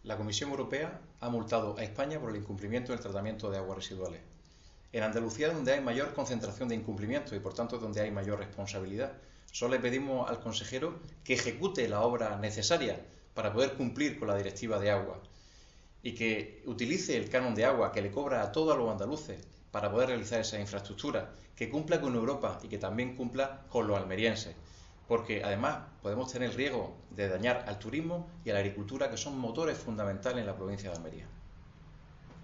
La Comisión Europea ha multado a España por el incumplimiento del tratamiento de aguas residuales. En Andalucía es donde hay mayor concentración de incumplimiento y por tanto donde hay mayor responsabilidad. Solo le pedimos al consejero que ejecute la obra necesaria para poder cumplir con la directiva de agua y que utilice el canon de agua que le cobra a todos los andaluces para poder realizar esa infraestructura, que cumpla con Europa y que también cumpla con los almerienses. Porque además podemos tener el riesgo de dañar al turismo y a la agricultura, que son motores fundamentales en la provincia de Almería.